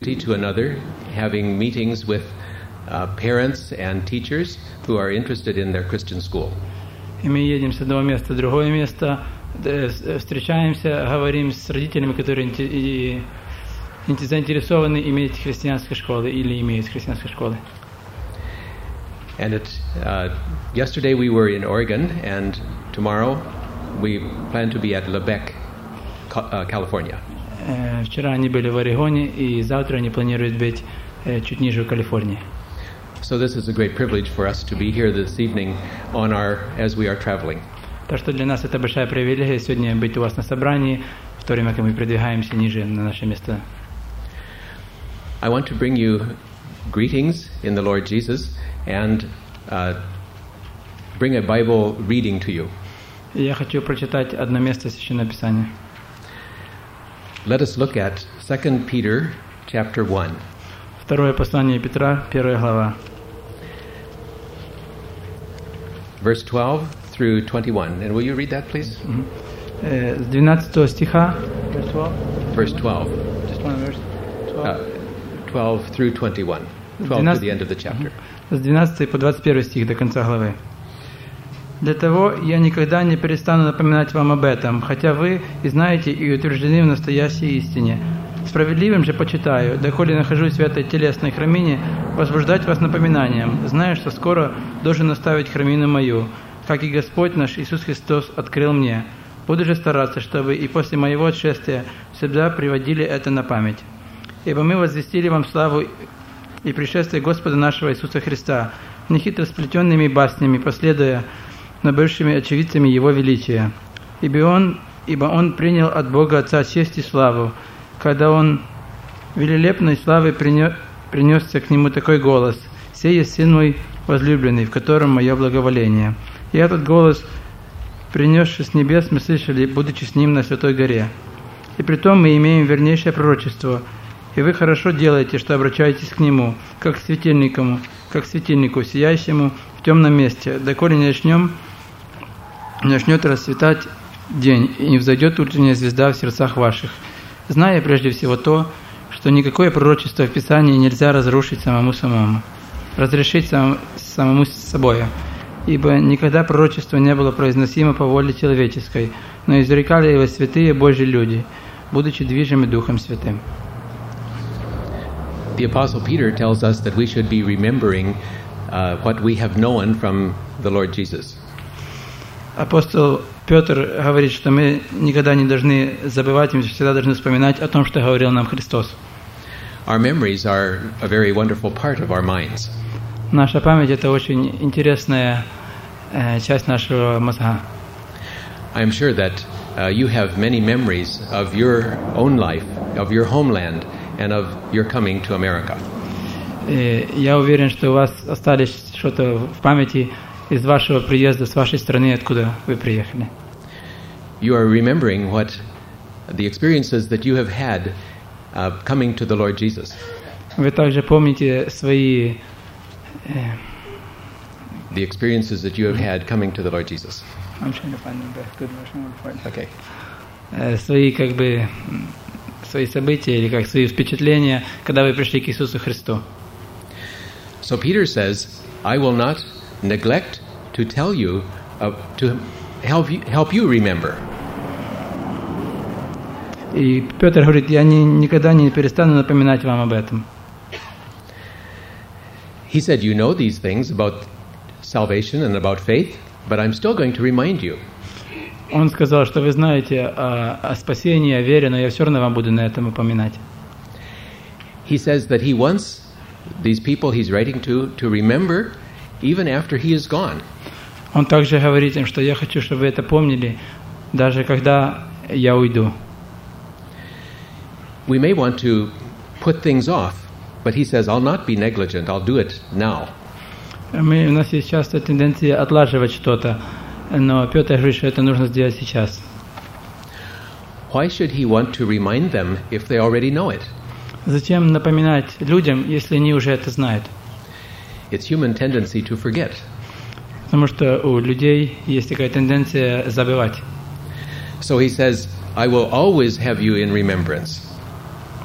to another, having meetings with parents and teachers who are interested in their Christian school. И мы едем с одного места в другое место, встречаемся, говорим с родителями, которые заинтересованы иметь христианской школы или имеют христианской школы. And yesterday we were in Oregon, and tomorrow we plan to be at Lebec, California. Вчера они были в Орегоне, и завтра они планируют быть чуть ниже в Калифорнии. So this is a great privilege for us to be here this evening as we are traveling. Так что для нас это большая привилегия сегодня быть у вас на собрании, в то время как мы продвигаемся ниже на наше место. I want to bring you greetings in the Lord Jesus and bring a Bible reading to you. Я хочу прочитать одно место Священного Писания. Let us look at 2 Peter chapter 1. Второе послание Петра, 1 глава. Verse 12 through 21. And will you read that, please? С 12 стиха. Verse 12. Just one verse. 12 through 21. 12 to the end of the chapter. С 12 по 21 стих до конца главы. Для того я никогда не перестану напоминать вам об этом, хотя вы и знаете и утверждены в настоящей истине. Справедливым же почитаю, доколе нахожусь в этой телесной храмине, возбуждать вас напоминанием, зная, что скоро должен наставить храмину мою, как и Господь наш Иисус Христос открыл мне. Буду же стараться, чтобы и после моего отшествия всегда приводили это на память. Ибо мы возвестили вам славу и пришествие Господа нашего Иисуса Христа, нехитро сплетенными баснями, последуя но бывшими очевидцами Его величия. Ибо Он принял от Бога Отца честь и славу, когда Он великолепной славой принесся к Нему такой голос: «Сей есть Сын мой возлюбленный, в котором мое благоволение». И этот голос, принесший с небес, мы слышали, будучи с Ним на Святой горе. И притом мы имеем вернейшее пророчество, и вы хорошо делаете, что обращаетесь к Нему, как к светильнику, сияющему в темном месте, доколе начнет расцветать день, и не взойдет утренняя звезда в сердцах ваших, зная прежде всего то, что никакое пророчество в Писании нельзя разрушить разрешить самому собою, ибо никогда пророчество не было произносимо по воле человеческой, но изрекали его святые Божьи люди, будучи движимы Духом Святым. The Apostle Peter tells us that we should be remembering what we have known from the Lord Jesus. Апостол Петр говорит, что мы никогда не должны забывать, мы всегда должны вспоминать о том, что говорил нам Христос. Our memories are a very wonderful part of our minds. Наша память – это очень интересная часть нашего мозга. I am sure that you have many memories of your own life, of your homeland, and of your coming to America. Я уверен, что у вас остались что-то в памяти из вашего приезда, с вашей страны, откуда вы приехали. You are remembering what the experiences that you have had coming to the Lord Jesus. Вы также помните свои the experiences that you have had coming to the Lord Jesus. I'm trying to find the best good version of it. Okay. Свои события или свои впечатления, когда вы пришли к Иисусу Христу. So Peter says, I will not neglect to tell you, to help you remember. И Петр говорит, я никогда не перестану напоминать вам об этом. He said, you know these things about salvation and about faith, but I'm still going to remind you. Он сказал, что вы знаете о спасении, о вере, но я все равно вам буду на этом упоминать. He says that he wants these people he's writing to remember even after he is gone. Он также говорит им, что я хочу, чтобы вы это помнили, даже когда я уйду. We may want to put things off, but he says, I'll not be negligent, I'll do it now. У нас есть часто тенденция отлаживать что-то, но Петр говорит, что это нужно сделать сейчас. Why should he want to remind them if they already know it? Зачем напоминать людям, если они уже это знают? It's human tendency to forget. Потому что у людей есть такая тенденция забывать. So he says, I will always have you in remembrance.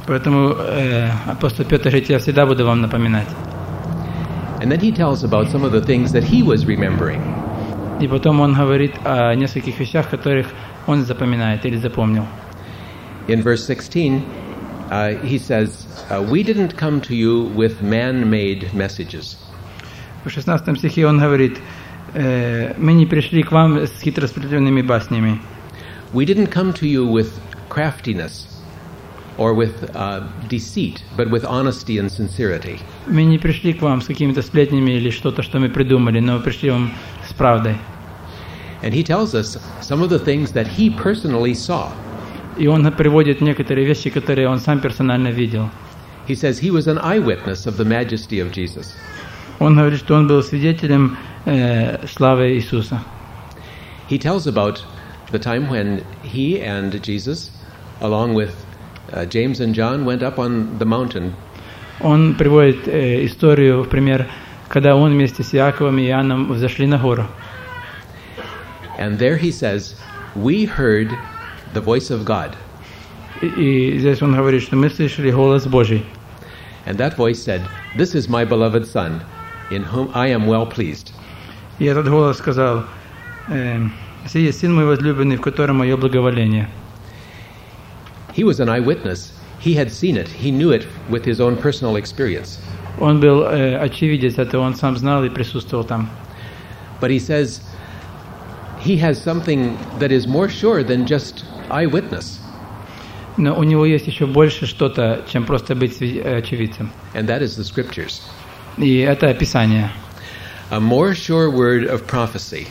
Поэтому апостол Петр говорит, я всегда буду вам напоминать. And then he tells about some of the things that he was remembering. И потом он говорит о нескольких вещах, которых он запоминает или запомнил. In verse 16, he says, we didn't come to you with man-made messages. В 16 стихе он говорит, мы не пришли к вам с хитросплетенными баснями. We didn't come to you with craftiness or with deceit, but with honesty and sincerity. Мы не пришли к вам с какими-то сплетнями или что-то, что мы придумали, но пришли вам с правдой. And he tells us some of the things that he personally saw. И он приводит некоторые вещи, которые он сам персонально видел. He says he was an eyewitness of the majesty of Jesus. Он говорит, что он был свидетелем славы Иисуса. He tells about the time when he and Jesus, along with James and John, went up on the mountain. Он приводит историю, в пример, когда он вместе с Иаковом и Иоанном взошли на гору. And there he says, we heard the voice of God. И здесь он говорит, что мы слышали голос Божий. And that voice said, this is my beloved son, in whom I am well pleased. И этот голос сказал, «Сей есть сын мой возлюбленный, в котором мое благоволение». He was an eyewitness. He had seen it. He knew it with his own personal experience. Он был очевидец этого, он сам знал и присутствовал там. But he says he has something that is more sure than just eyewitness. Но у него есть еще больше что-то, чем просто быть очевидцем. And that is the scriptures. И это Писание. A more sure word of prophecy.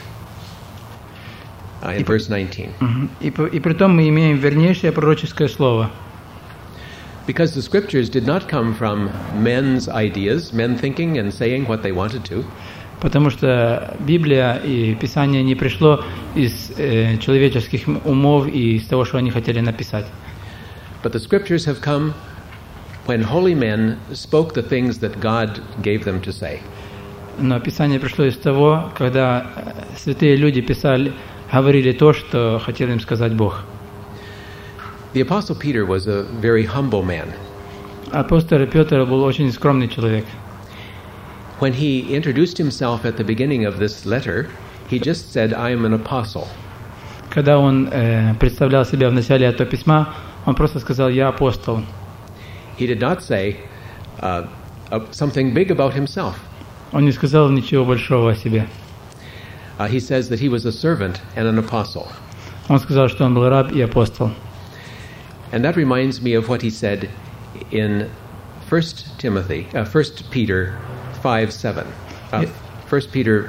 In verse 19. И при том мы имеем вернейшее пророческое слово. Because the scriptures did not come from men's ideas, men thinking and saying what they wanted to. Потому что Библия и Писание не пришло из человеческих умов и из того, что они хотели написать. But the scriptures have come when holy men spoke the things that God gave them to say. Но Писание пришло из того, когда святые люди говорили то, что хотел им сказать Бог. The Apostle Peter was a very humble man. Апостол Петр был очень скромный человек. When he introduced himself at the beginning of this letter, he just said, I am an apostle. Когда он представлял себя в начале этого письма, он просто сказал, я апостол. He did not say something big about himself. Он не сказал ничего большого о себе. He says that he was a servant and an apostle. Он сказал, что он был раб и апостол. And that reminds me of what he said in 1 Peter 5:7. 1 Peter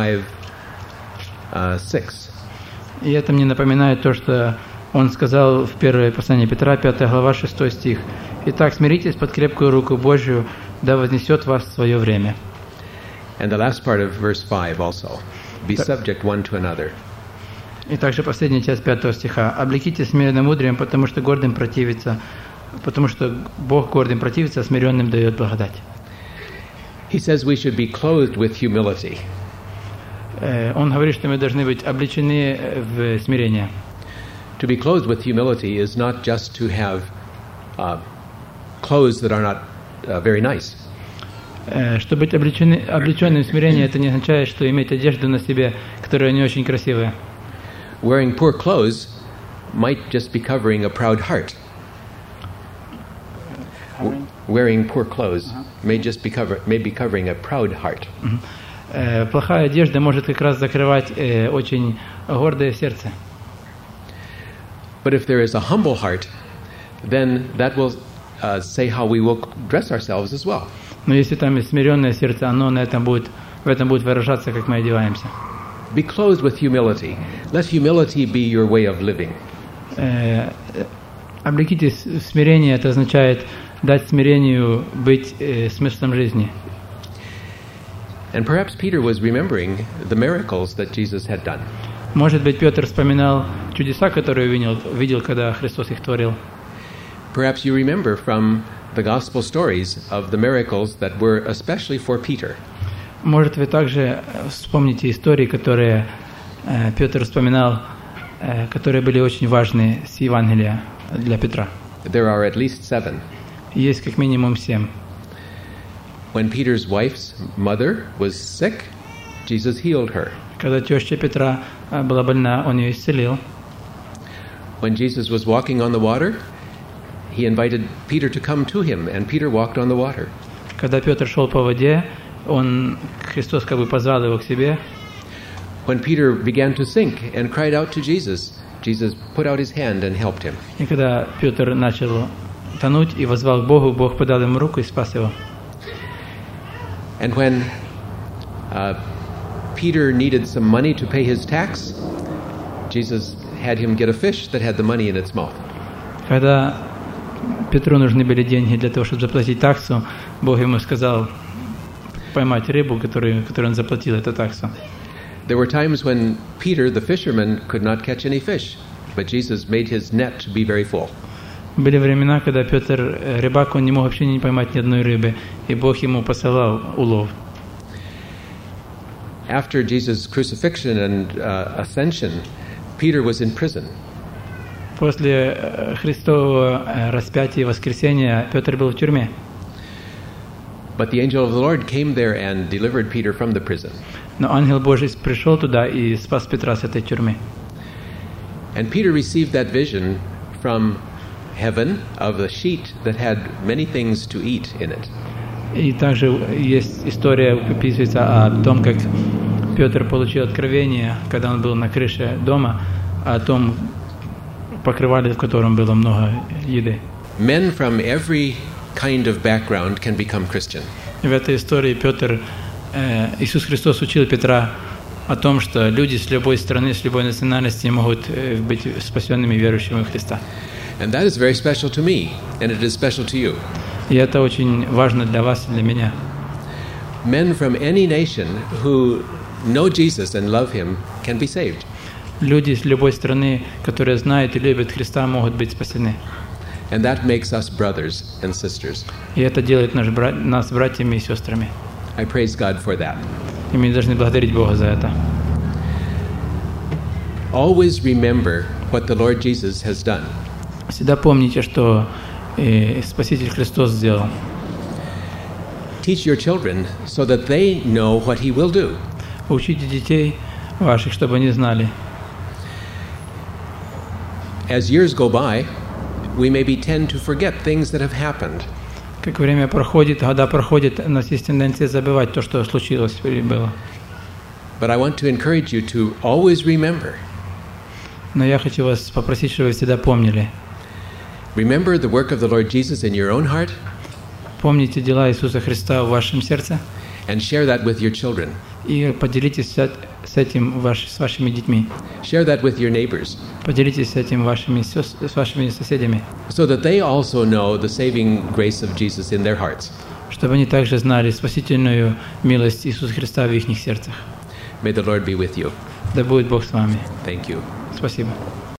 5:6. И это мне напоминает то, что он сказал в первое послание Петра, 5 глава, 6 стих. «Итак, смиритесь под крепкую руку Божью, да вознесет вас в свое время». And the last part of verse 5 also. Be subject one to another. И также последняя часть 5 стиха. «Облекитесь смиренно мудрием, потому что гордым противится, потому что Бог гордым противится, а смиренным дает благодать». He says we should be clothed with humility. Он говорит, что мы должны быть облечены в смирение. To be clothed with humility is not just to have clothes that are not very nice. Чтобы быть облеченным в смирение, это не означает, что иметь одежду на себе, которая не очень красивая. Wearing poor clothes might just be covering a proud heart. Wearing poor clothes may be covering a proud heart. Плохая одежда может как раз закрывать очень гордое сердце. But if there is a humble heart, then that will say how we will dress ourselves as well. Но если там есть смиренное сердце, оно в этом будет выражаться, как мы одеваемся. Be clothed with humility. Let humility be your way of living. Облекитесь в смирение, это означает дать смирению быть смыслом жизни. And perhaps Peter was remembering the miracles that Jesus had done. Может быть, Петр вспоминал чудеса, которые видел, когда Христос их творил. Perhaps you remember from the gospel stories of the miracles that were especially for Peter. Может, вы также вспомните истории, которые Петр вспоминал, которые были очень важны с Евангелия для Петра. There are at least 7. Есть как минимум 7. When Peter's wife's mother was sick, Jesus healed her. Когда теща Петра была больна, он ее исцелил. When Jesus was walking on the water, he invited Peter to come to him, and Peter walked on the water. Когда Петр шел по воде, Христос как бы позвал его к себе. When Peter began to sink and cried out to Jesus, Jesus put out his hand and helped him. И когда Петр начал тонуть и воззвал к Богу, Бог подал ему руку и спас его. And when Peter needed some money to pay his tax, Jesus had him get a fish that had the money in its mouth. Когда Петру нужны были деньги для того, чтобы заплатить таксу, Бог ему сказал поймать рыбу, которую он заплатил эту таксу. There were times when Peter, the fisherman, could not catch any fish, but Jesus made his net be very full. Были времена, когда Петр, рыбак, он не мог вообще не поймать ни одной рыбы, и Бог ему посылал улов. After Jesus' crucifixion and ascension, Peter was in prison. После Христового распятия и воскресения Петр был в тюрьме. But the angel of the Lord came there and delivered Peter from the prison. Но ангел Божий пришел туда и спас Петра с этой тюрьмы. And Peter received that vision from heaven of a sheet that had many things to eat in it. И также есть история, описывается о том, как Петр получил откровение, когда он был на крыше дома, о том покрывале, в котором было много еды. Men from every kind of background can become Christian. В этой истории Иисус Христос учил Петра о том, что люди с любой страны, с любой национальности могут быть спасенными верующими в Христа. And that is very special to me, and it is special to you. И это очень важно для вас и для меня. Men from any nation who know Jesus and love Him can be saved. Люди с любой страны, которые знают и любят Христа, могут быть спасены. And that makes us brothers and sisters. И это делает нас братьями и сестрами. I praise God for that. И мы должны благодарить Бога за это. Always remember what the Lord Jesus has done. Всегда помните, что Спаситель Христос сделал. Teach your children so that they know what He will do. Учите детей ваших, чтобы они знали. As years go by, we maybe tend to forget things that have happened. Как время проходит, года проходят, у нас есть тенденция забывать то, что случилось или было. But I want to encourage you to always remember. Но я хочу вас попросить, чтобы вы всегда помнили. Remember the work of the Lord Jesus in your own heart. Помните дела Иисуса Христа в вашем сердце. And share that with your children. И поделитесь с этим с вашими детьми. Share that with your neighbors. Поделитесь с этим с вашими соседями. So that they also know the saving grace of Jesus in their hearts. Чтобы они также знали спасительную милость Иисуса Христа в их сердцах. May the Lord be with you. Да будет Бог с вами. Thank you. Спасибо.